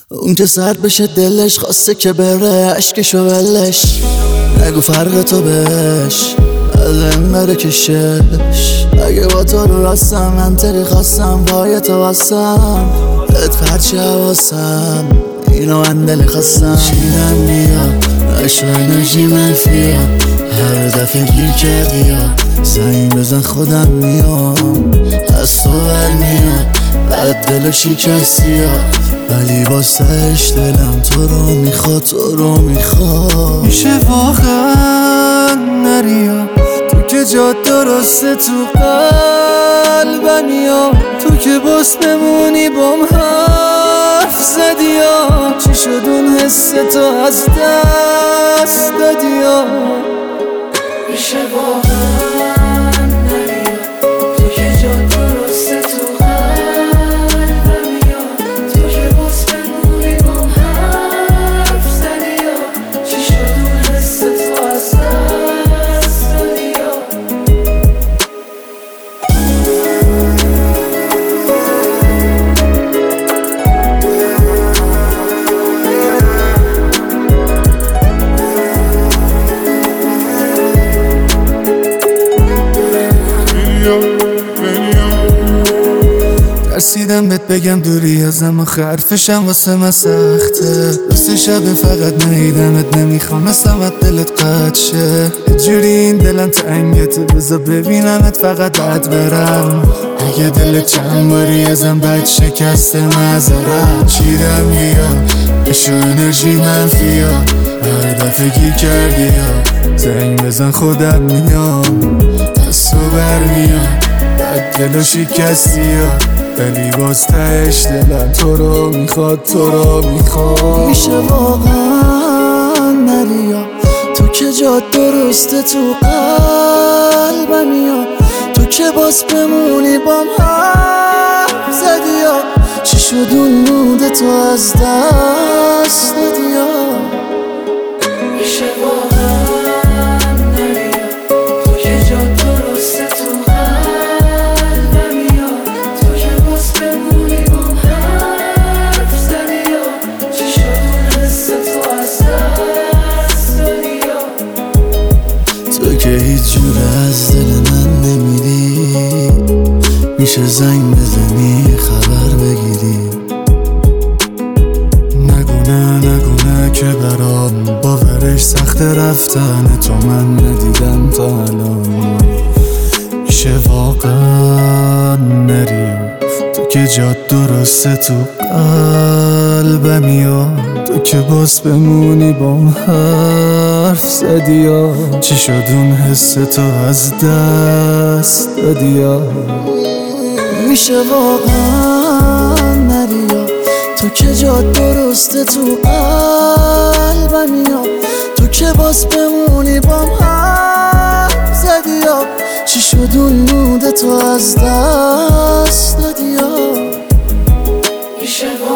اون که سرد بشه دلش خواسته که بره عشقشو ولش نگو فرق تو بهش از این بره کشش اگه با تو رو راستم منطقی خواستم پای تو واسم بهت فرچه حواسم اینو من دلی خواستم شیرم میاد عشق انرژی منفیه هر دفعه گیر کردی یا زنگ بزن خودم میام از تو برمیاد بعد دلو شکستی ها ولی واسهش دلم تو رو میخواد تو رو میخواد میشه واقعا نریا تو که جا درسته تو قلبم یا تو که باز بمونی بام حرف زدی یا چی شد اون حس تو از دست دادی یا میشه واقعا نریا تو که جا درسته تو قلبم یا تو که باز بمونی بام حرف زدی یا چی شد اون حس تو از دست دادی یا ترسیدم بهت بگم دوری ازم آخه حرفشم واسه من سخته راست شب فقط ندیدمت نمیخوام از دلت قطع شه یه جوری این دلم تنگته بذار ببینمت فقط بد برم اگه دلت چند باری ازم بد شکسته معذرت چیرم میاد عشق انرژی منفیه هر دفعه گیر کردی یا زنگ بزن خودم میام از تو برمیاد بعد دلو شکستی یا ولی باز تهش دلم تو رو میخواد تو رو میخواد میشه واقعا نریا تو که جا درسته تو قلبم یا تو که باز بمونی بام حرف زدی یا چی شد اون موده تو از دست دادی یا میشه واقعا نریا تو که جا درسته تو قلبم یا تو که باز بمونی بام حرف زدی یا چی شد اون حس تو از دست دادی یا تو که هیچ جور از دل من نمیدی میشه زنگ بزنی خبر بگیری نگونه که برام باورش سخت رفتن تو من ندیدم تا الان میشه واقعا نری تو که جا درسته تو قلبم یا تو که باز بمونی بام حرف زدی یا چی شد اون حس تو از دست دادی یا میشه واقعا نریا تو که جا درسته تو قلبم یا تو که باز بمونی بام حرف زدی یا چی شد اون موده تو از دست دادی یا میشه